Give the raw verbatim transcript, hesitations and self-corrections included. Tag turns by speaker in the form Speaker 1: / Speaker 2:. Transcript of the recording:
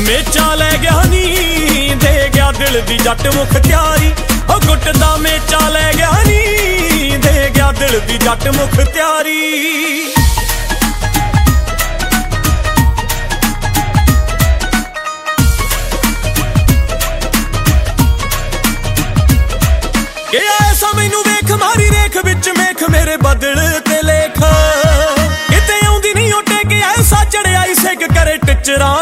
Speaker 1: ਮੇਚਾ ਲੈ ਗਿਆ ਨੀ ਦੇ ਗਿਆ ਦਿਲ ਦੀ ਜੱਟ ਮੁਖਤਿਆਰੀ ਉਹ ਗੁੱਟ ਦਾ ਮੇਚਾ ਲੈ ਗਿਆ ਨੀ ਦੇ ਗਿਆ ਦਿਲ ਦੀ ਜੱਟ ਮੁਖਤਿਆਰੀ ਕਿ ਐਸਾ ਮੈਨੂੰ ਵੇਖ ਮਾਰੀ ਰੇਖ ਵਿੱਚ ਮੇਖ ਮੇਰੇ ਬਦਲ ਤੇ ਲੇਖ ਕਿਤੇ ਆਉਂਦੀ ਨਹੀਂ ਉੱਟੇ ਕਿ ਐਸਾ ਚੜਿਆ ਸਿੱਕ ਕਰੇ ਟਿਚਰਾਂ